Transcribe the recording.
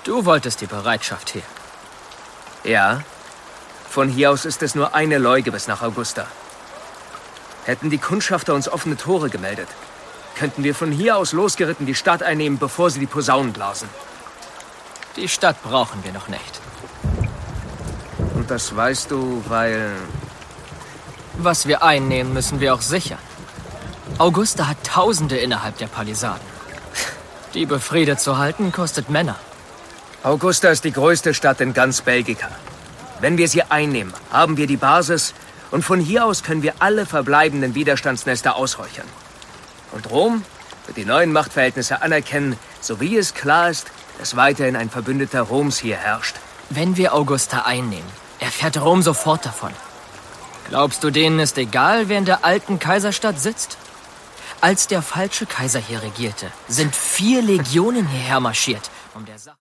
Du wolltest die Bereitschaft hier. Ja. Von hier aus ist es nur eine Leuge bis nach Augusta. Hätten die Kundschafter uns offene Tore gemeldet, könnten wir von hier aus losgeritten die Stadt einnehmen, bevor sie die Posaunen blasen. Die Stadt brauchen wir noch nicht. Und das weißt du, weil... Was wir einnehmen, müssen wir auch sichern. Augusta hat Tausende innerhalb der Palisaden. Die befriedet zu halten, kostet Männer. Augusta ist die größte Stadt in ganz Belgika. Wenn wir sie einnehmen, haben wir die Basis und von hier aus können wir alle verbleibenden Widerstandsnester ausräuchern. Und Rom wird die neuen Machtverhältnisse anerkennen, sowie es klar ist, dass weiterhin ein Verbündeter Roms hier herrscht. Wenn wir Augusta einnehmen, erfährt Rom sofort davon. Glaubst du, denen ist egal, wer in der alten Kaiserstadt sitzt? Als der falsche Kaiser hier regierte, sind 4 Legionen hierher marschiert, um der Sache...